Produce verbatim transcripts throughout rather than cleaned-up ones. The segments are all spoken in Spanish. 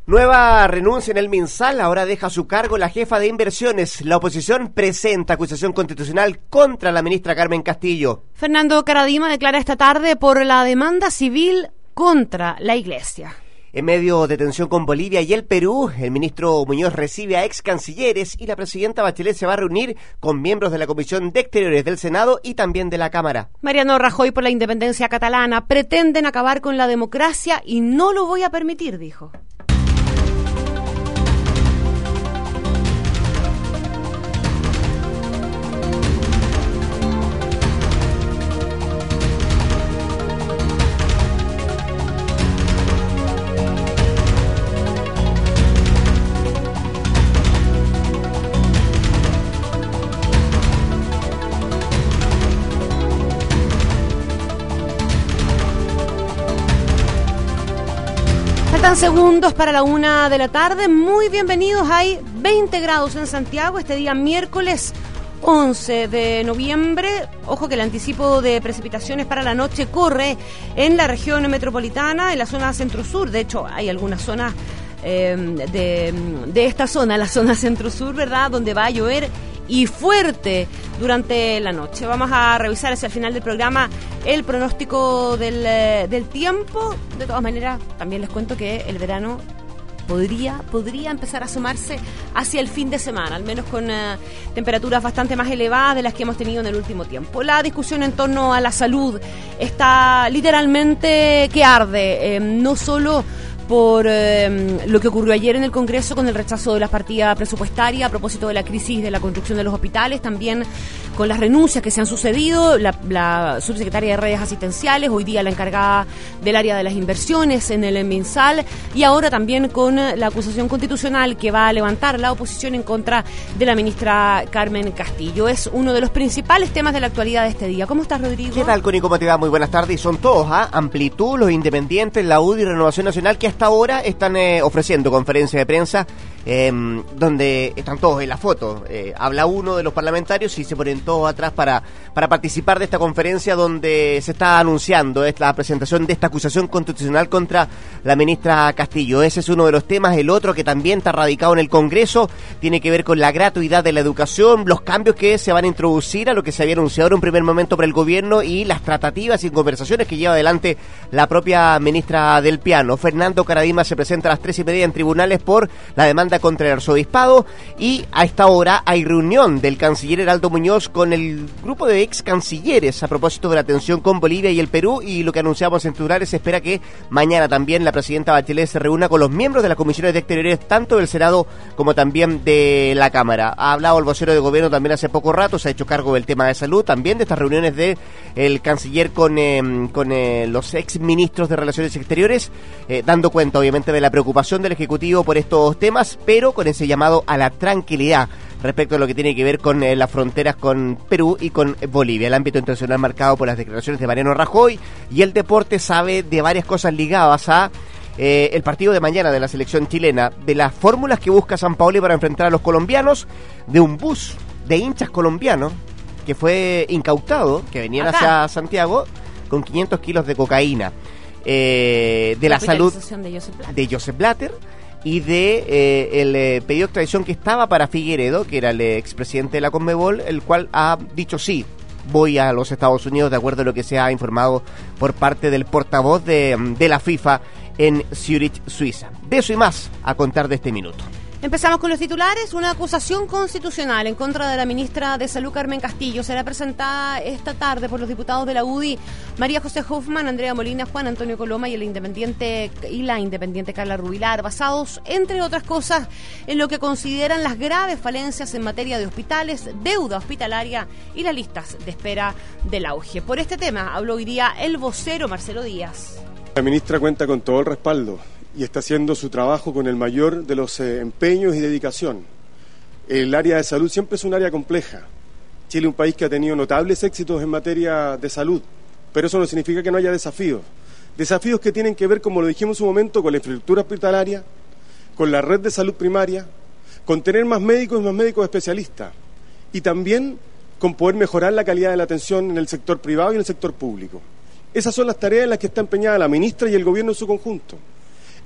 Nueva renuncia en el MinSal, ahora deja su cargo la jefa de inversiones. La oposición presenta acusación constitucional contra la ministra Carmen Castillo. Fernando Karadima declara esta tarde por la demanda civil contra la Iglesia. En medio de tensión con Bolivia y el Perú, el ministro Muñoz recibe a ex cancilleres y la presidenta Bachelet se va a reunir con miembros de la Comisión de Exteriores del Senado y también de la Cámara. Mariano Rajoy por la independencia catalana. Pretenden acabar con la democracia y no lo voy a permitir, dijo. Faltan segundos para la una de la tarde. Muy bienvenidos. Hay veinte grados en Santiago este día miércoles once de noviembre. Ojo que el anticipo de precipitaciones para la noche corre en la región metropolitana, en la zona centro-sur. De hecho, hay algunas zonas eh, de, de esta zona, la zona centro-sur, ¿verdad?, donde va a llover y fuerte durante la noche. Vamos a revisar hacia el final del programa el pronóstico del, del tiempo. De todas maneras, también les cuento que el verano podría, podría empezar a asomarse hacia el fin de semana, al menos con uh, temperaturas bastante más elevadas de las que hemos tenido en el último tiempo. La discusión en torno a la salud está literalmente que arde, eh, no solo por eh, lo que ocurrió ayer en el Congreso con el rechazo de las partidas presupuestarias a propósito de la crisis de la construcción de los hospitales, también con las renuncias que se han sucedido, la, la subsecretaria de redes asistenciales, hoy día la encargada del área de las inversiones en el MinSal, y ahora también con la acusación constitucional que va a levantar la oposición en contra de la ministra Carmen Castillo. Es uno de los principales temas de la actualidad de este día. ¿Cómo estás, Rodrigo? ¿Qué tal, Connie? ¿Cómo te va? Muy buenas tardes. Y son todos, ¿ah? ¿eh? Amplitud, los independientes, la U D I y Renovación Nacional, que hasta ahora están eh, ofreciendo conferencia de prensa eh, donde están todos en la foto. Eh, habla uno de los parlamentarios y se ponen todos atrás para, para participar de esta conferencia donde se está anunciando es la presentación de esta acusación constitucional contra la ministra Castillo. Ese es uno de los temas. El otro, que también está radicado en el Congreso, tiene que ver con la gratuidad de la educación, los cambios que se van a introducir a lo que se había anunciado en un primer momento por el gobierno y las tratativas y conversaciones que lleva adelante la propia ministra del Piano. Fernando Karadima se presenta a las tres y media en tribunales por la demanda contra el arzobispado, y a esta hora hay reunión del canciller Heraldo Muñoz con el grupo de ex cancilleres a propósito de la tensión con Bolivia y el Perú, y lo que anunciamos en titulares, se espera que mañana también la presidenta Bachelet se reúna con los miembros de las comisiones de exteriores, tanto del Senado como también de la Cámara. Ha hablado el vocero de gobierno también hace poco rato, se ha hecho cargo del tema de salud, también de estas reuniones de el canciller con, eh, con eh, los ex ministros de Relaciones Exteriores, eh, dando cuenta obviamente de la preocupación del Ejecutivo por estos temas, pero con ese llamado a la tranquilidad respecto a lo que tiene que ver con eh, las fronteras con Perú y con Bolivia. El ámbito internacional marcado por las declaraciones de Mariano Rajoy, y el deporte sabe de varias cosas ligadas a eh, el partido de mañana de la selección chilena, de las fórmulas que busca Sampaoli para enfrentar a los colombianos, de un bus de hinchas colombianos que fue incautado, que venían Acá. hacia Santiago con quinientos kilos de cocaína, eh, de la, la salud de Joseph Blatter, de Joseph Blatter y de eh, el eh, pedido de extradición que estaba para Figueredo, que era el eh, expresidente de la Conmebol, el cual ha dicho sí, voy a los Estados Unidos, de acuerdo a lo que se ha informado por parte del portavoz de, de la FIFA en Zurich, Suiza. De eso y más a contar de este minuto. Empezamos con los titulares. Una acusación constitucional en contra de la ministra de Salud, Carmen Castillo, será presentada esta tarde por los diputados de la U D I, María José Hoffman, Andrea Molina, Juan Antonio Coloma y el independiente y la independiente Carla Rubilar, basados, entre otras cosas, en lo que consideran las graves falencias en materia de hospitales, deuda hospitalaria y las listas de espera del auge. Por este tema habló hoy día el vocero Marcelo Díaz. La ministra cuenta con todo el respaldo y está haciendo su trabajo con el mayor de los eh, empeños y dedicación. El área de salud siempre es un área compleja. Chile es un país que ha tenido notables éxitos en materia de salud, pero eso no significa que no haya desafíos. Desafíos que tienen que ver, como lo dijimos en su momento, con la infraestructura hospitalaria, con la red de salud primaria, con tener más médicos y más médicos especialistas, y también con poder mejorar la calidad de la atención en el sector privado y en el sector público. Esas son las tareas en las que está empeñada la ministra y el gobierno en su conjunto.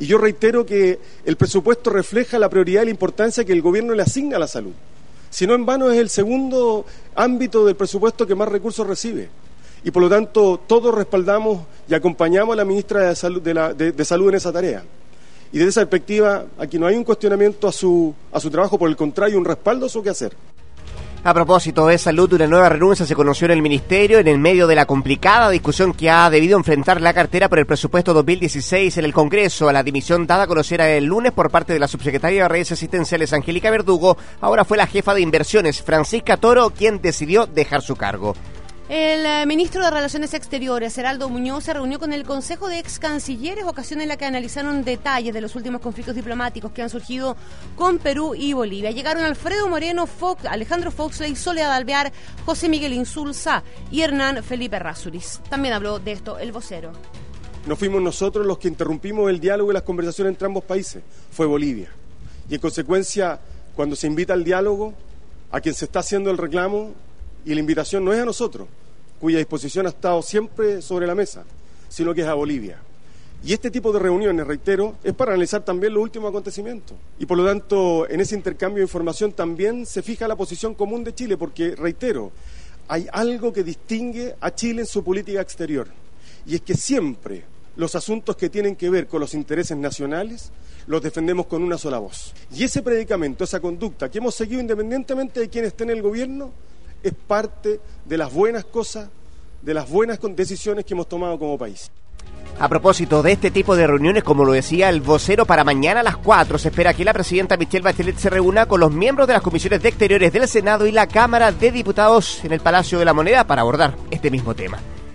Y yo reitero que el presupuesto refleja la prioridad y la importancia que el gobierno le asigna a la salud. Si no, en vano es el segundo ámbito del presupuesto que más recursos recibe. Y por lo tanto, todos respaldamos y acompañamos a la ministra de Salud, de, la, de, de Salud en esa tarea. Y desde esa perspectiva, aquí no hay un cuestionamiento a su, a su trabajo, por el contrario, un respaldo a su quehacer. A propósito de salud, una nueva renuncia se conoció en el Ministerio en el medio de la complicada discusión que ha debido enfrentar la cartera por el presupuesto dos mil dieciséis en el Congreso. A la dimisión dada a conocer el lunes por parte de la subsecretaria de Redes Asistenciales, Angélica Verdugo, ahora fue la jefa de inversiones, Francisca Toro, quien decidió dejar su cargo. El ministro de Relaciones Exteriores, Heraldo Muñoz, se reunió con el Consejo de Ex Cancilleres, ocasión en la que analizaron detalles de los últimos conflictos diplomáticos que han surgido con Perú y Bolivia. Llegaron Alfredo Moreno, Fox, Alejandro Foxley, Soledad Alvear, José Miguel Insulza y Hernán Felipe Errázuriz. También habló de esto el vocero. No fuimos nosotros los que interrumpimos el diálogo y las conversaciones entre ambos países, fue Bolivia. Y en consecuencia, cuando se invita al diálogo, a quien se está haciendo el reclamo, y la invitación no es a nosotros, cuya disposición ha estado siempre sobre la mesa, sino que es a Bolivia. Y este tipo de reuniones, reitero, es para analizar también los últimos acontecimientos. Y por lo tanto, en ese intercambio de información también se fija la posición común de Chile, porque, reitero, hay algo que distingue a Chile en su política exterior, y es que siempre los asuntos que tienen que ver con los intereses nacionales los defendemos con una sola voz. Y ese predicamento, esa conducta que hemos seguido independientemente de quién esté en el gobierno, es parte de las buenas cosas, de las buenas decisiones que hemos tomado como país. A propósito de este tipo de reuniones, como lo decía el vocero, para mañana a las cuatro se espera que la presidenta Michelle Bachelet se reúna con los miembros de las comisiones de Exteriores del Senado y la Cámara de Diputados en el Palacio de la Moneda para abordar este mismo tema.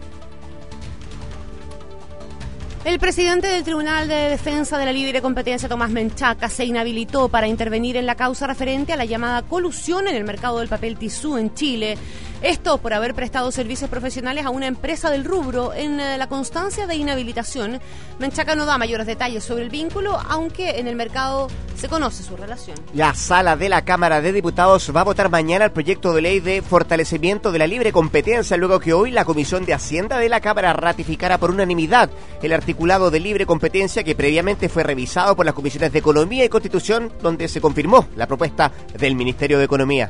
El presidente del Tribunal de Defensa de la Libre Competencia, Tomás Menchaca, se inhabilitó para intervenir en la causa referente a la llamada colusión en el mercado del papel tisú en Chile. Esto por haber prestado servicios profesionales a una empresa del rubro. En la constancia de inhabilitación, Menchaca no da mayores detalles sobre el vínculo, aunque en el mercado se conoce su relación. La sala de la Cámara de Diputados va a votar mañana el proyecto de ley de fortalecimiento de la libre competencia, luego que hoy la Comisión de Hacienda de la Cámara ratificara por unanimidad el articulado de libre competencia que previamente fue revisado por las comisiones de Economía y Constitución, donde se confirmó la propuesta del Ministerio de Economía.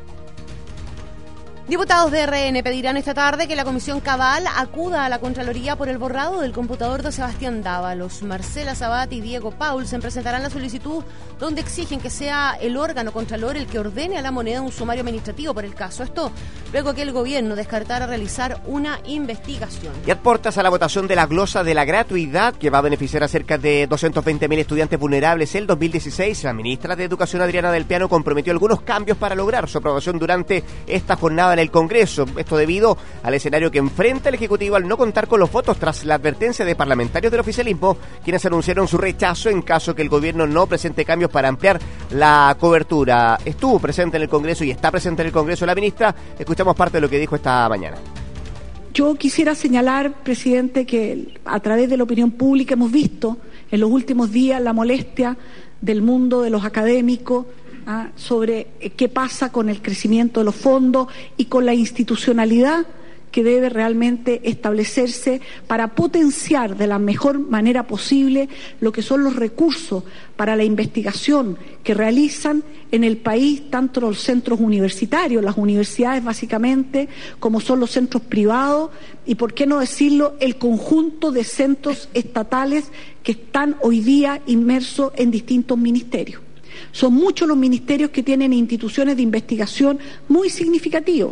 Diputados de R N pedirán esta tarde que la Comisión Cabal acuda a la Contraloría por el borrado del computador de Sebastián Dávalos. Marcela Sabat y Diego Paulsen presentarán la solicitud donde exigen que sea el órgano Contralor el que ordene a la moneda un sumario administrativo por el caso. Esto luego que el gobierno descartara realizar una investigación. Y aportas a la votación de la glosa de la gratuidad que va a beneficiar a cerca de doscientos veinte mil estudiantes vulnerables el dos mil dieciséis. La ministra de Educación, Adriana Del Piano, comprometió algunos cambios para lograr su aprobación durante esta jornada en el Congreso. Esto debido al escenario que enfrenta el Ejecutivo al no contar con los votos tras la advertencia de parlamentarios del oficialismo, quienes anunciaron su rechazo en caso que el gobierno no presente cambios para ampliar la cobertura. Estuvo presente en el Congreso y está presente en el Congreso la ministra. Escuchamos parte de lo que dijo esta mañana. Yo quisiera señalar, presidente, que a través de la opinión pública hemos visto en los últimos días la molestia del mundo de los académicos ¿ah? sobre qué pasa con el crecimiento de los fondos y con la institucionalidad que debe realmente establecerse para potenciar de la mejor manera posible lo que son los recursos para la investigación que realizan en el país tanto los centros universitarios, las universidades básicamente, como son los centros privados y, por qué no decirlo, el conjunto de centros estatales que están hoy día inmersos en distintos ministerios. Son muchos los ministerios que tienen instituciones de investigación muy significativos.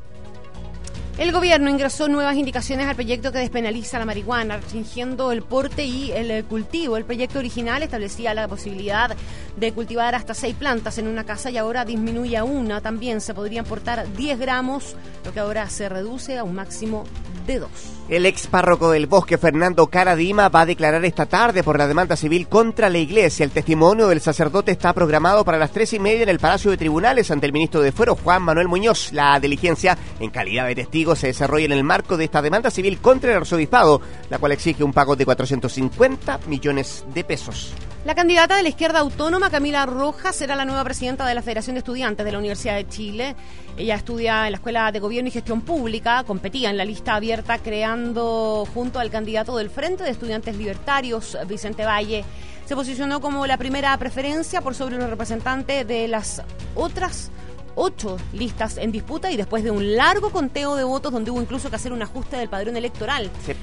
El gobierno ingresó nuevas indicaciones al proyecto que despenaliza la marihuana, restringiendo el porte y el cultivo. El proyecto original establecía la posibilidad de cultivar hasta seis plantas en una casa y ahora disminuye a una. También se podrían portar diez gramos, lo que ahora se reduce a un máximo de dos. El ex párroco del Bosque, Fernando Caradima, va a declarar esta tarde por la demanda civil contra la Iglesia. El testimonio del sacerdote está programado para las tres y media en el Palacio de Tribunales ante el ministro de Fuero, Juan Manuel Muñoz. La diligencia, en calidad de testigo, se desarrolla en el marco de esta demanda civil contra el arzobispado, la cual exige un pago de cuatrocientos cincuenta millones de pesos. La candidata de la izquierda autónoma, Camila Rojas, será la nueva presidenta de la Federación de Estudiantes de la Universidad de Chile. Ella estudia en la Escuela de Gobierno y Gestión Pública, competía en la lista abierta creando junto al candidato del Frente de Estudiantes Libertarios, Vicente Valle. Se se posicionó como la primera preferencia por sobre los representantes de las otras ocho listas en disputa, y después de un largo conteo de votos donde hubo incluso que hacer un ajuste del padrón electoral. Sí.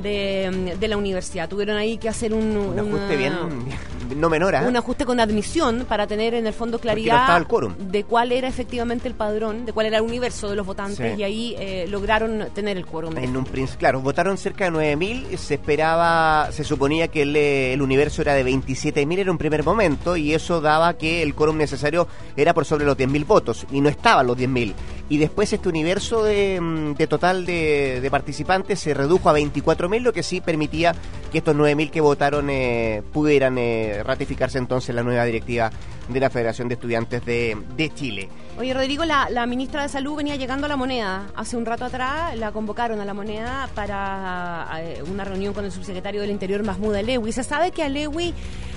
De, de la universidad. Tuvieron ahí que hacer un, un una, ajuste bien, no menor, ¿eh? un ajuste con admisión para tener en el fondo claridad no de cuál era efectivamente el padrón, de cuál era el universo de los votantes, sí. Y ahí eh, lograron tener el quórum. En un principio, claro, votaron cerca de nueve mil, se esperaba, se suponía que el, el universo era de veintisiete mil en un primer momento, y eso daba que el quórum necesario era por sobre los diez mil votos, y no estaban los diez mil. Y después este universo de, de total de, de participantes se redujo a veinticuatro mil, lo que sí permitía que estos nueve mil que votaron eh, pudieran eh, ratificarse entonces la nueva directiva de la Federación de Estudiantes de, de Chile. Oye, Rodrigo, la, la ministra de Salud venía llegando a La Moneda. Hace un rato atrás la convocaron a La Moneda para eh, una reunión con el subsecretario del Interior, Mahmoud Alewi. Se sabe que Alewi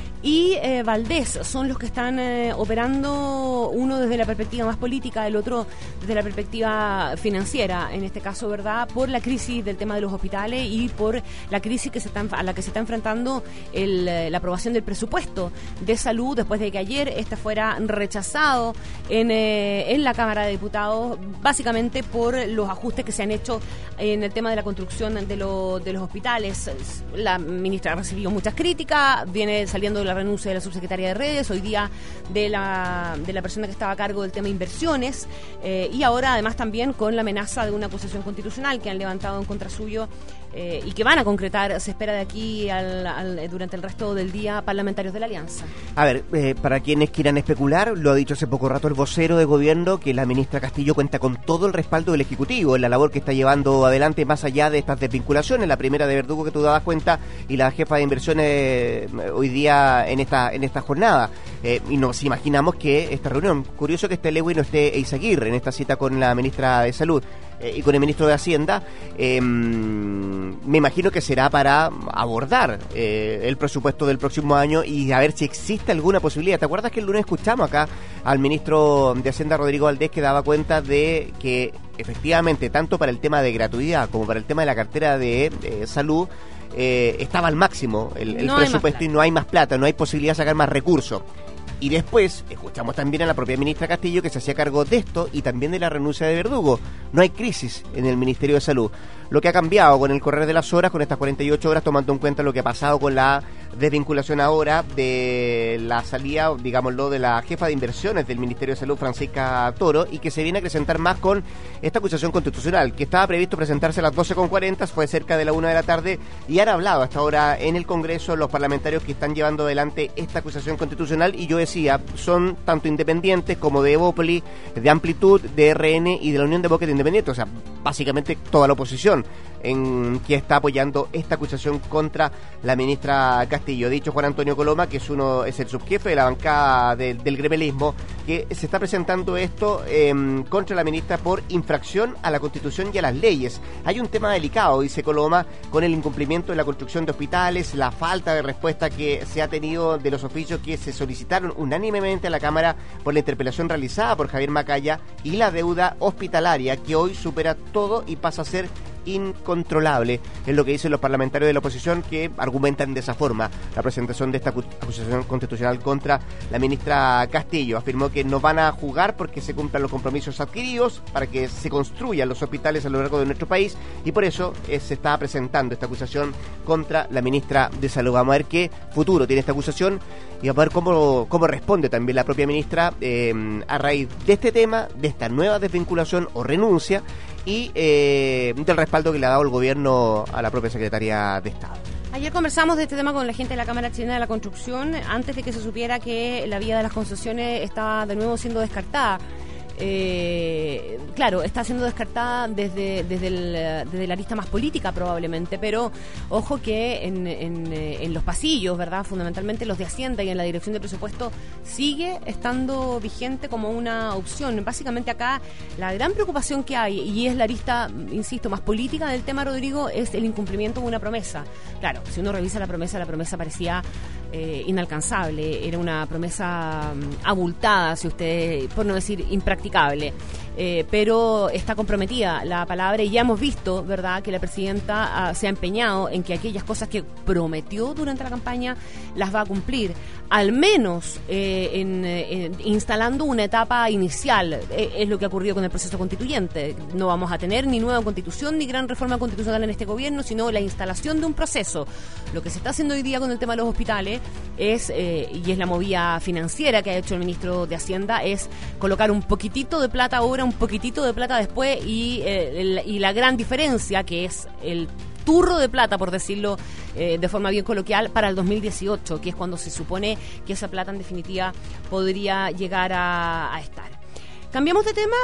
y eh, Valdés son los que están eh, operando, uno desde la perspectiva más política, el otro desde la perspectiva financiera, en este caso, ¿verdad?, por la crisis del tema de los hospitales y por la crisis que se está, a la que se está enfrentando el, la aprobación del presupuesto de salud, después de que ayer este fuera rechazado en, eh, en la Cámara de Diputados, básicamente por los ajustes que se han hecho en el tema de la construcción de, lo, de los hospitales. La ministra ha recibido muchas críticas, viene saliendo de la renuncia de la subsecretaria de Redes, hoy día de la, de la persona que estaba a cargo del tema de inversiones, eh, y ahora además también con la amenaza de una acusación constitucional que han levantado en contra suyo eh, y que van a concretar, se espera de aquí al, al, durante el resto del día, parlamentarios de la Alianza. A ver, eh, para quienes quieran especular, lo ha dicho hace poco rato el vocero de gobierno, que la ministra Castillo cuenta con todo el respaldo del Ejecutivo en la labor que está llevando adelante más allá de estas desvinculaciones, la primera de Verdugo que tú dabas cuenta y la jefa de inversiones eh, hoy día en esta en esta jornada. Eh, y nos imaginamos que esta reunión, curioso que esté Lewy no esté Eizaguirre en esta cita con la ministra de Salud eh, y con el ministro de Hacienda, eh, me imagino que será para abordar eh, el presupuesto del próximo año y a ver si existe alguna posibilidad. ¿Te acuerdas que el lunes escuchamos acá al ministro de Hacienda, Rodrigo Valdés, que daba cuenta de que efectivamente tanto para el tema de gratuidad como para el tema de la cartera de eh, salud Eh, estaba al máximo el, el no presupuesto y no hay más plata, no hay posibilidad de sacar más recursos? Y después escuchamos también a la propia ministra Castillo que se hacía cargo de esto y también de la renuncia de Verdugo. No hay crisis en el Ministerio de Salud. Lo que ha cambiado con el correr de las horas, con estas cuarenta y ocho horas, tomando en cuenta lo que ha pasado con la desvinculación ahora de la salida, digámoslo, de la jefa de inversiones del Ministerio de Salud, Francisca Toro, y que se viene a acrecentar más con esta acusación constitucional, que estaba previsto presentarse a las doce con cuarenta, fue cerca de la una de la tarde, y han hablado hasta ahora en el Congreso los parlamentarios que están llevando adelante esta acusación constitucional, y yo decía, son tanto independientes como de Evópoli, de Amplitud, de R N y de la Unión Demócrata Independiente, o sea, básicamente toda la oposición en que está apoyando esta acusación contra la ministra Castillo. Dicho Juan Antonio Coloma, que es uno es el subjefe de la bancada de, del gremelismo, que se está presentando esto eh, contra la ministra por infracción a la Constitución y a las leyes. Hay un tema delicado, dice Coloma, con el incumplimiento de la construcción de hospitales, la falta de respuesta que se ha tenido de los oficios que se solicitaron unánimemente a la Cámara por la interpelación realizada por Javier Macaya, y la deuda hospitalaria que hoy supera todo y pasa a ser incontrolable, es lo que dicen los parlamentarios de la oposición, que argumentan de esa forma la presentación de esta acusación constitucional contra la ministra Castillo. Afirmó que no van a jugar porque se cumplan los compromisos adquiridos para que se construyan los hospitales a lo largo de nuestro país, y por eso eh, se está presentando esta acusación contra la ministra de Salud. Vamos a ver qué futuro tiene esta acusación y vamos a ver cómo, cómo responde también la propia ministra eh, a raíz de este tema, de esta nueva desvinculación o renuncia, y eh, del respaldo que le ha dado el gobierno a la propia Secretaría de Estado. Ayer conversamos de este tema con la gente de la Cámara Chilena de la Construcción, antes de que se supiera que la vía de las concesiones estaba de nuevo siendo descartada. Eh, claro, está siendo descartada desde desde, el, desde la lista más política probablemente, pero ojo que en, en, en los pasillos, ¿verdad?, fundamentalmente los de Hacienda y en la Dirección de Presupuesto, sigue estando vigente como una opción. Básicamente acá la gran preocupación que hay, y es la lista, insisto, más política del tema, Rodrigo, es el incumplimiento de una promesa. Claro, si uno revisa la promesa, la promesa parecía eh, inalcanzable, era una promesa um, abultada, si usted, por no decir impracticable. eh, pero está comprometida la palabra y ya hemos visto, ¿verdad?, que la presidenta uh, se ha empeñado en que aquellas cosas que prometió durante la campaña las va a cumplir, al menos eh, en, en, instalando una etapa inicial. Eh, es lo que ha ocurrido con el proceso constituyente. No vamos a tener ni nueva constitución ni gran reforma constitucional en este gobierno, sino la instalación de un proceso. Lo que se está haciendo hoy día con el tema de los hospitales es, eh, y es la movida financiera que ha hecho el ministro de Hacienda, es colocar un poquitito de plata ahora, un poquitito de plata después, y, eh, el, y la gran diferencia, que es el turro de plata, por decirlo eh, de forma bien coloquial, para el dos mil dieciocho, que es cuando se supone que esa plata en definitiva podría llegar a, a estar. Cambiamos de tema.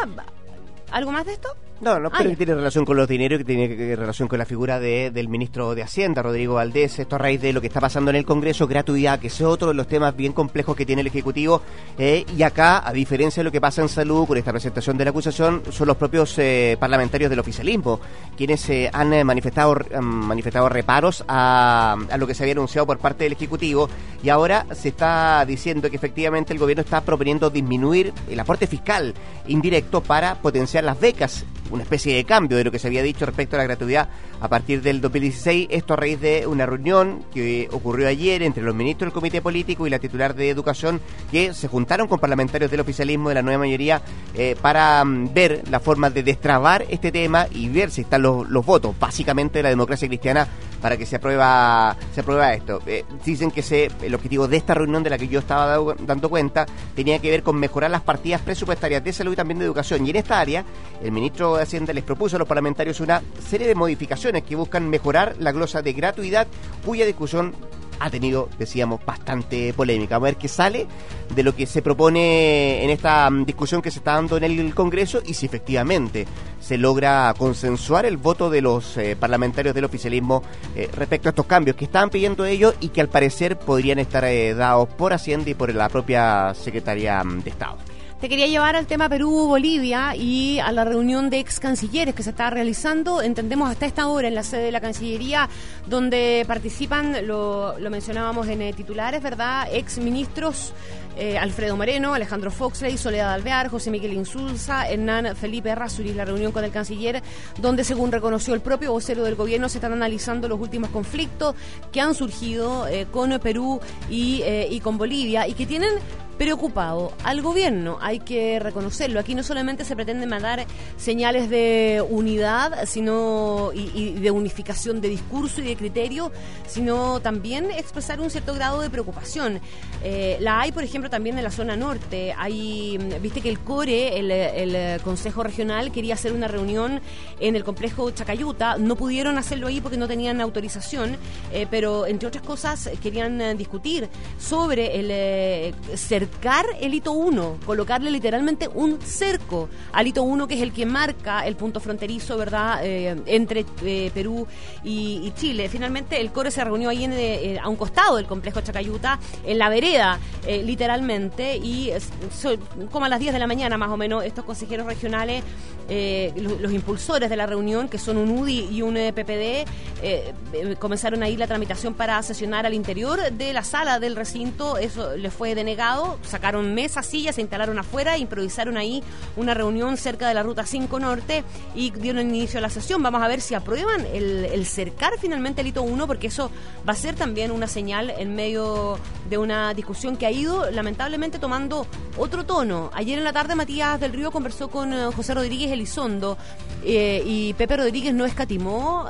¿Algo más de esto? No, no, pero ah, que tiene relación con los dineros, que tiene que, relación con la figura de, del ministro de Hacienda, Rodrigo Valdés. Esto a raíz de lo que está pasando en el Congreso, gratuidad, que es otro de los temas bien complejos que tiene el Ejecutivo. Eh, y acá, a diferencia de lo que pasa en salud, con esta presentación de la acusación, son los propios eh, parlamentarios del oficialismo quienes eh, han eh, manifestado, han manifestado reparos a, a lo que se había anunciado por parte del Ejecutivo. Y ahora se está diciendo que efectivamente el gobierno está proponiendo disminuir el aporte fiscal indirecto para potenciar las becas, una especie de cambio de lo que se había dicho respecto a la gratuidad a partir del dos mil dieciséis, esto a raíz de una reunión que ocurrió ayer entre los ministros del Comité Político y la titular de Educación, que se juntaron con parlamentarios del oficialismo de la nueva mayoría eh, para um, ver la forma de destrabar este tema y ver si están los, los votos, básicamente de la democracia cristiana, para que se aprueba se aprueba esto. Eh, dicen que se, el objetivo de esta reunión de la que yo estaba dado, dando cuenta tenía que ver con mejorar las partidas presupuestarias de salud y también de educación, y en esta área el ministro de Hacienda les propuso a los parlamentarios una serie de modificaciones que buscan mejorar la glosa de gratuidad, cuya discusión ha tenido, decíamos, bastante polémica. Vamos a ver qué sale de lo que se propone en esta discusión que se está dando en el Congreso y si efectivamente se logra consensuar el voto de los eh, parlamentarios del oficialismo eh, respecto a estos cambios que estaban pidiendo ellos y que al parecer podrían estar eh, dados por Hacienda y por la propia Secretaría de Estado. Te quería llevar al tema Perú-Bolivia y a la reunión de ex cancilleres que se está realizando, entendemos hasta esta hora en la sede de la Cancillería, donde participan, lo, lo mencionábamos en eh, titulares, ¿verdad?, ex ministros eh, Alfredo Moreno, Alejandro Foxley, Soledad Alvear, José Miguel Insulza, Hernán Felipe Errázuriz. La reunión con el canciller, donde según reconoció el propio vocero del gobierno, se están analizando los últimos conflictos que han surgido eh, con Perú y, eh, y con Bolivia y que tienen preocupado al gobierno, hay que reconocerlo. Aquí no solamente se pretende mandar señales de unidad, sino y, y de unificación de discurso y de criterio, sino también expresar un cierto grado de preocupación. Eh, la hay, por ejemplo, también en la zona norte. Hay, viste que el CORE, el, el Consejo Regional, quería hacer una reunión en el complejo Chacayuta. No pudieron hacerlo ahí porque no tenían autorización, eh, pero entre otras cosas querían eh, discutir sobre el eh, cercar el hito uno, colocarle literalmente un cerco al hito uno, que es el que marca el punto fronterizo, ¿verdad?, eh, entre eh, Perú y, y Chile. Finalmente el CORE se reunió ahí en, eh, a un costado del complejo Chacayuta, en la vereda, eh, literalmente, y so, como a las diez de la mañana más o menos, estos consejeros regionales, eh, los, los impulsores de la reunión, que son un U D I y un eh, P P D, eh, eh, comenzaron ahí la tramitación para sesionar al interior de la sala del recinto. Eso les fue denegado. Sacaron mesas, sillas, se instalaron afuera, improvisaron ahí una reunión cerca de la Ruta cinco Norte y dieron inicio a la sesión. Vamos a ver si aprueban el, el cercar finalmente el hito uno, porque eso va a ser también una señal en medio de una discusión que ha ido lamentablemente tomando otro tono. Ayer en la tarde Matías del Río conversó con uh, José Rodríguez Elizondo eh, y Pepe Rodríguez no escatimó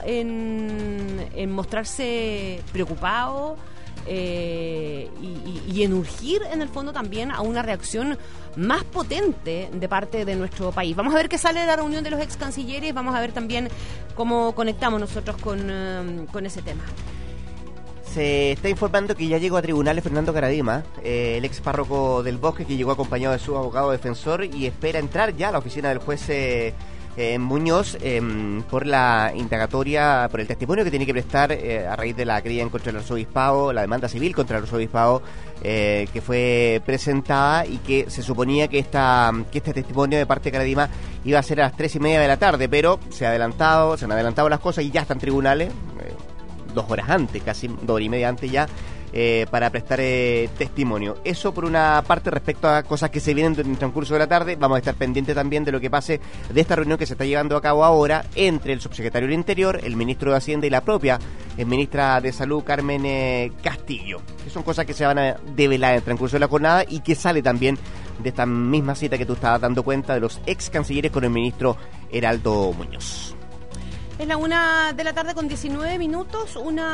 en, en mostrarse preocupado Eh, y, y, y en urgir en el fondo también a una reacción más potente de parte de nuestro país. Vamos a ver qué sale de la reunión de los ex cancilleres, vamos a ver también cómo conectamos nosotros con, uh, con ese tema. Se está informando que ya llegó a tribunales Fernando Caradima, eh, el ex párroco del Bosque, que llegó acompañado de su abogado defensor y espera entrar ya a la oficina del juez eh, eh, Muñoz eh, por la indagatoria, por el testimonio que tiene que prestar eh, a raíz de la querella en contra del arzobispado, la demanda civil contra el arzobispado eh, que fue presentada y que se suponía que esta que este testimonio de parte de Caradima iba a ser a las tres y media de la tarde, pero se ha adelantado, se han adelantado las cosas y ya están en tribunales, eh, dos horas antes, casi dos horas y media antes ya. eh, para prestar eh, testimonio. Eso por una parte respecto a cosas que se vienen en el transcurso de la tarde. Vamos a estar pendientes también de lo que pase de esta reunión que se está llevando a cabo ahora entre el subsecretario del Interior, el ministro de Hacienda y la propia eh, ministra de Salud, Carmen eh, Castillo, que son cosas que se van a develar en el transcurso de la jornada y que sale también de esta misma cita que tú estabas dando cuenta de los ex cancilleres con el ministro Heraldo Muñoz. Es la una de la tarde con diecinueve minutos,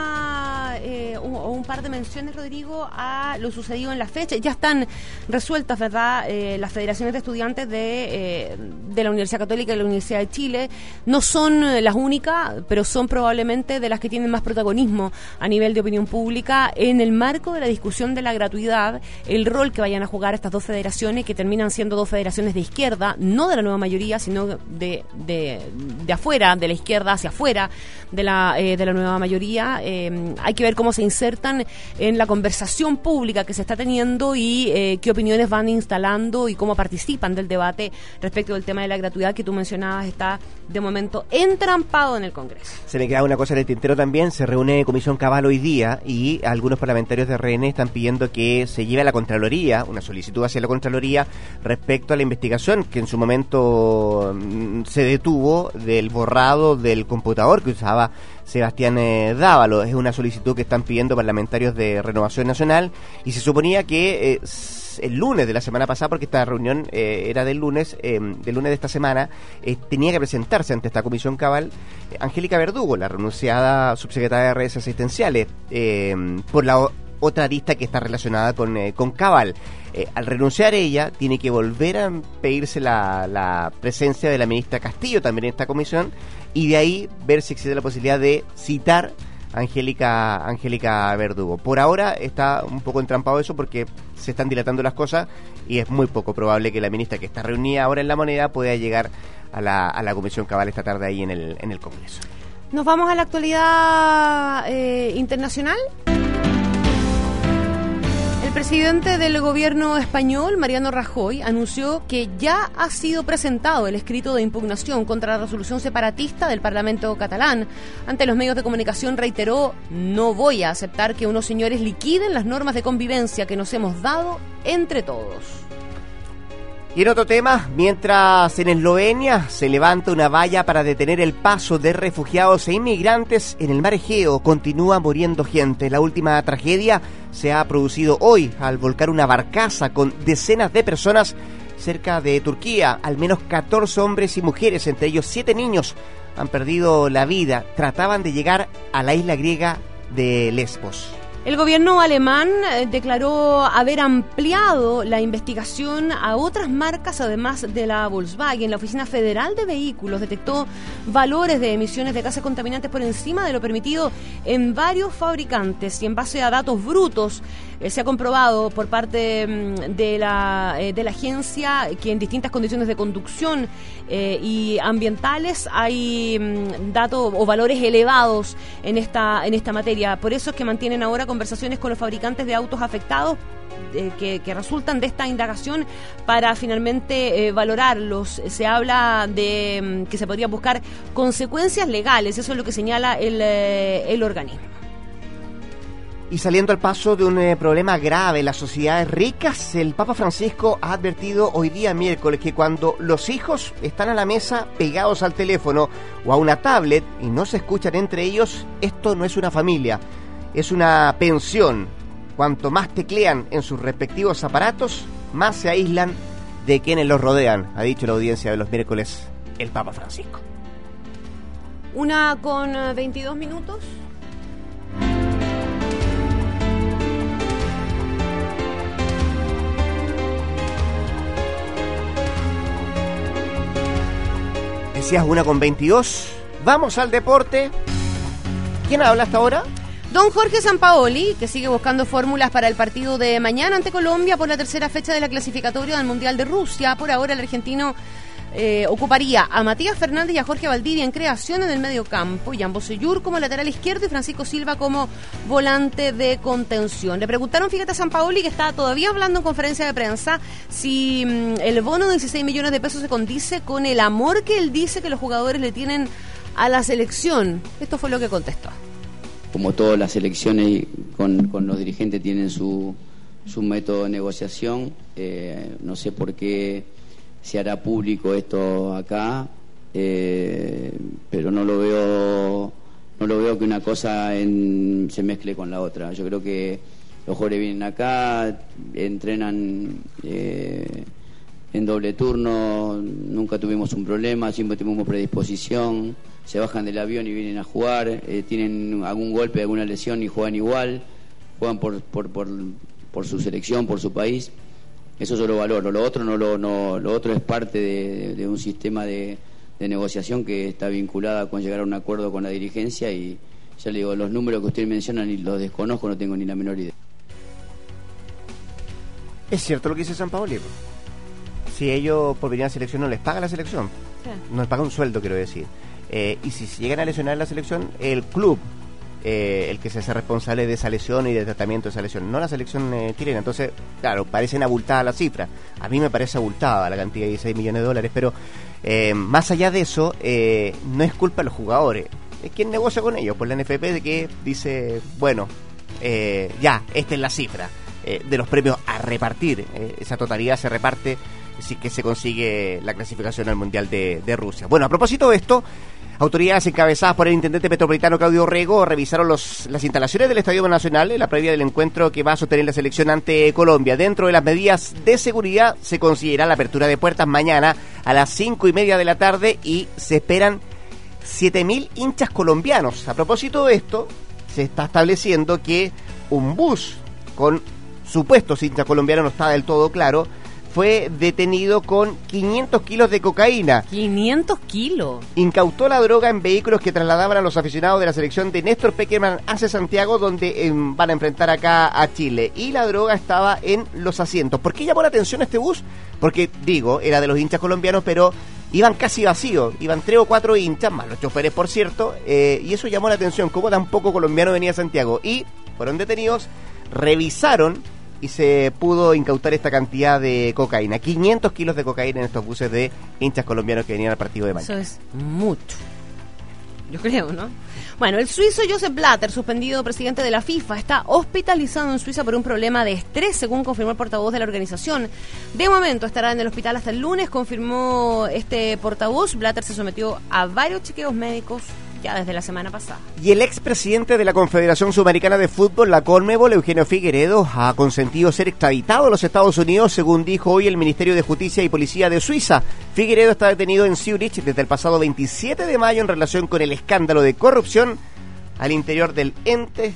una eh, un, un par de menciones, Rodrigo, a lo sucedido en la fecha. Ya están resueltas, ¿verdad?, eh, las federaciones de estudiantes de, eh, de la Universidad Católica y de la Universidad de Chile. No son las únicas, pero son probablemente de las que tienen más protagonismo a nivel de opinión pública en el marco de la discusión de la gratuidad, el rol que vayan a jugar estas dos federaciones, que terminan siendo dos federaciones de izquierda, no de la nueva mayoría, sino de, de, de afuera, de la izquierda hacia afuera de la eh, de la nueva mayoría. Eh, hay que ver cómo se insertan en la conversación pública que se está teniendo y eh, qué opiniones van instalando y cómo participan del debate respecto del tema de la gratuidad que tú mencionabas. Está de momento entrampado en el Congreso. Se me queda una cosa en el tintero también. Se reúne Comisión Cabal hoy día y algunos parlamentarios de R N están pidiendo que se lleve a la Contraloría, una solicitud hacia la Contraloría respecto a la investigación que en su momento mm, se detuvo del borrado del computador que usaba Sebastián eh, Dávalo. Es una solicitud que están pidiendo parlamentarios de Renovación Nacional y se suponía que eh, el lunes de la semana pasada, porque esta reunión eh, era del lunes, eh, del lunes de esta semana, eh, tenía que presentarse ante esta Comisión Cabal eh, Angélica Verdugo, la renunciada subsecretaria de Redes Asistenciales, eh, por la o- otra arista que está relacionada con, eh, con Cabal. Eh, al renunciar ella, tiene que volver a pedirse la, la presencia de la ministra Castillo también en esta comisión, y de ahí ver si existe la posibilidad de citar a Angélica, Angélica Verdugo. Por ahora está un poco entrampado eso porque se están dilatando las cosas y es muy poco probable que la ministra que está reunida ahora en La Moneda pueda llegar a la, a la Comisión Cabal esta tarde ahí en el, en el Congreso. Nos vamos a la actualidad eh, internacional. El presidente del gobierno español, Mariano Rajoy, anunció que ya ha sido presentado el escrito de impugnación contra la resolución separatista del Parlamento catalán. Ante los medios de comunicación reiteró: no voy a aceptar que unos señores liquiden las normas de convivencia que nos hemos dado entre todos. Y en otro tema, mientras en Eslovenia se levanta una valla para detener el paso de refugiados e inmigrantes en el mar Egeo, continúa muriendo gente. La última tragedia se ha producido hoy al volcar una barcaza con decenas de personas cerca de Turquía. Al menos catorce hombres y mujeres, entre ellos siete niños, han perdido la vida. Trataban de llegar a la isla griega de Lesbos. El gobierno alemán eh, declaró haber ampliado la investigación a otras marcas, además de la Volkswagen. La Oficina Federal de Vehículos detectó valores de emisiones de gases contaminantes por encima de lo permitido en varios fabricantes, y en base a datos brutos eh, se ha comprobado por parte mm, de la eh, de la agencia que en distintas condiciones de conducción eh, y ambientales hay mm, datos o valores elevados en esta en esta materia. Por eso es que mantienen ahora con conversaciones con los fabricantes de autos afectados eh, que, que resultan de esta indagación para finalmente eh, valorarlos. Se habla de mm, que se podrían buscar consecuencias legales, eso es lo que señala el, eh, el organismo. Y saliendo al paso de un eh, problema grave en las sociedades ricas, el Papa Francisco ha advertido hoy día miércoles que cuando los hijos están a la mesa pegados al teléfono o a una tablet y no se escuchan entre ellos, esto no es una familia. Es una pensión. Cuanto más teclean en sus respectivos aparatos, más se aíslan de quienes los rodean, ha dicho la audiencia de los miércoles el Papa Francisco. Una con veintidós minutos. Decías una con veintidós. Vamos al deporte. ¿Quién habla hasta ahora? Don Jorge Sampaoli, que sigue buscando fórmulas para el partido de mañana ante Colombia por la tercera fecha de la clasificatoria del Mundial de Rusia. Por ahora el argentino eh, ocuparía a Matías Fernández y a Jorge Valdivia en creación en el medio campo, y ambos Seyur como lateral izquierdo y Francisco Silva como volante de contención. Le preguntaron, fíjate, a Sampaoli, que está todavía hablando en conferencia de prensa, si mmm, el bono de dieciséis millones de pesos se condice con el amor que él dice que los jugadores le tienen a la selección. Esto fue lo que contestó. como todas las elecciones con, con los dirigentes tienen su, su método de negociación. Eh, no sé por qué se hará público esto acá, eh, pero no lo veo no lo veo que una cosa en, se mezcle con la otra. Yo creo que los jugadores vienen acá, entrenan eh, en doble turno, nunca tuvimos un problema, siempre tuvimos predisposición, se bajan del avión y vienen a jugar, eh, tienen algún golpe, alguna lesión y juegan igual, juegan por, por, por, por su selección, por su país. Eso yo lo valoro. Lo otro no lo, no, lo otro es parte de, de un sistema de, de negociación que está vinculada con llegar a un acuerdo con la dirigencia, y ya le digo, los números que usted menciona ni los desconozco, no tengo ni la menor idea. Es cierto lo que dice Sampaoli. Si ellos por venir a la selección no les paga la selección, sí. No les paga un sueldo, quiero decir. Eh, y si se llegan a lesionar la selección, el club, eh, el que se hace responsable de esa lesión y del tratamiento de esa lesión, no la selección eh, chilena. Entonces, claro, parecen abultadas las cifras. A mí me parece abultada la cantidad de dieciséis millones de dólares, pero eh, más allá de eso, eh, no es culpa de los jugadores. Es quien negocia con ellos, por la N F P, de que dice, bueno, eh, ya, esta es la cifra eh, de los premios a repartir. Eh, esa totalidad se reparte si que se consigue la clasificación al Mundial de, de Rusia. Bueno, a propósito de esto, autoridades encabezadas por el intendente metropolitano Claudio Rego revisaron los, las instalaciones del Estadio Nacional en la previa del encuentro que va a sostener la selección ante Colombia. Dentro de las medidas de seguridad se considera la apertura de puertas mañana a las cinco y media de la tarde y se esperan siete mil hinchas colombianos. A propósito de esto, se está estableciendo que un bus con supuestos hinchas colombianos, no está del todo claro, fue detenido con quinientos kilos de cocaína. ¿quinientos kilos? Incautó la droga en vehículos que trasladaban a los aficionados de la selección de Néstor Pekerman hacia Santiago, donde eh, van a enfrentar acá a Chile. Y la droga estaba en los asientos. ¿Por qué llamó la atención este bus? Porque, digo, era de los hinchas colombianos, pero iban casi vacíos. Iban tres o cuatro hinchas, más los choferes, por cierto. Eh, y eso llamó la atención, cómo tan poco colombiano venía a Santiago. Y fueron detenidos, revisaron y se pudo incautar esta cantidad de cocaína. quinientos kilos de cocaína en estos buses de hinchas colombianos que venían al partido de mañana. Eso es mucho. Yo creo, ¿no? Bueno, el suizo Joseph Blatter, suspendido presidente de la FIFA, está hospitalizado en Suiza por un problema de estrés, según confirmó el portavoz de la organización. De momento estará en el hospital hasta el lunes, confirmó este portavoz. Blatter se sometió a varios chequeos médicos ya desde la semana pasada. Y el expresidente de la Confederación Sudamericana de Fútbol, la Conmebol, Eugenio Figueiredo, ha consentido ser extraditado a los Estados Unidos, según dijo hoy el Ministerio de Justicia y Policía de Suiza. Figueiredo está detenido en Zurich desde el pasado veintisiete de mayo en relación con el escándalo de corrupción al interior del ente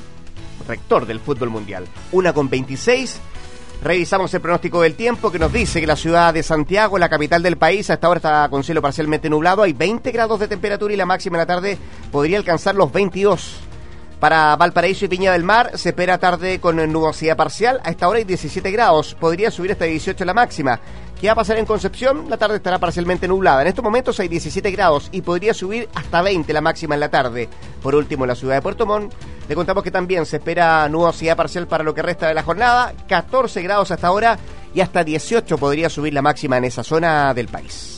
rector del fútbol mundial. Una con veintiséis. Revisamos el pronóstico del tiempo, que nos dice que la ciudad de Santiago, la capital del país, hasta ahora está con cielo parcialmente nublado. Hay veinte grados de temperatura y la máxima en la tarde podría alcanzar los veintidós. Para Valparaíso y Viña del Mar se espera tarde con nubosidad parcial. A esta hora hay diecisiete grados, podría subir hasta dieciocho la máxima. ¿Qué va a pasar en Concepción? La tarde estará parcialmente nublada. En estos momentos hay diecisiete grados y podría subir hasta veinte la máxima en la tarde. Por último, en la ciudad de Puerto Montt, le contamos que también se espera nubosidad parcial para lo que resta de la jornada. catorce grados hasta ahora y hasta dieciocho podría subir la máxima en esa zona del país.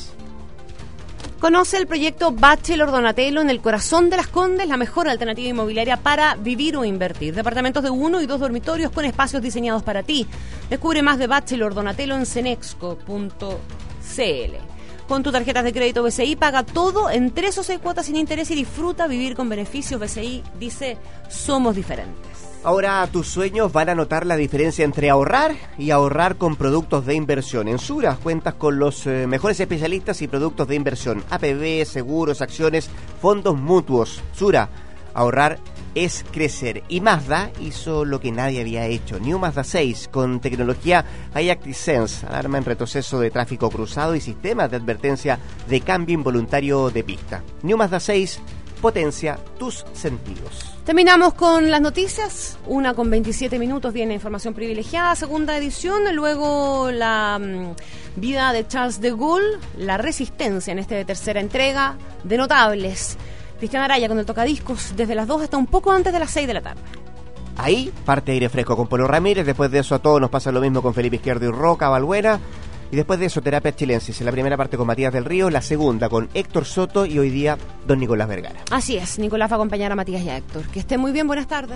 Conoce el proyecto Bachelor Donatello en el corazón de Las Condes, la mejor alternativa inmobiliaria para vivir o invertir. Departamentos de uno y dos dormitorios con espacios diseñados para ti. Descubre más de Bachelor Donatello en cenexco punto c l. Con tus tarjetas de crédito B C I paga todo en tres o seis cuotas sin interés y disfruta vivir con beneficios. B C I dice, somos diferentes. Ahora tus sueños van a notar la diferencia entre ahorrar y ahorrar con productos de inversión. En Sura cuentas con los eh, mejores especialistas y productos de inversión. A P B, seguros, acciones, fondos mutuos. Sura, ahorrar es crecer. Y Mazda hizo lo que nadie había hecho. New Mazda seis con tecnología iActive Sense, alarma en retroceso de tráfico cruzado y sistemas de advertencia de cambio involuntario de pista. New Mazda seis potencia tus sentidos. Terminamos con las noticias, una con veintisiete minutos, viene información privilegiada, segunda edición, luego la um, vida de Charles de Gaulle, la resistencia en esta tercera entrega de Notables. Cristian Araya con el tocadiscos desde las dos hasta un poco antes de las seis de la tarde. Ahí parte aire fresco con Polo Ramírez, después de eso a todos nos pasa lo mismo con Felipe Izquierdo y Roca Balbuena. Y después de eso, Terapias Chilensis, en la primera parte con Matías del Río, la segunda con Héctor Soto y hoy día don Nicolás Vergara. Así es, Nicolás va a acompañar a Matías y a Héctor. Que estén muy bien, buenas tardes.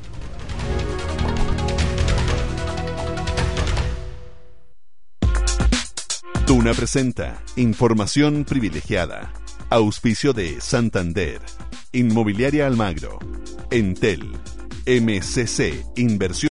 Duna presenta información privilegiada. Auspicio de Santander, Inmobiliaria Almagro, Entel, M C C Inversión.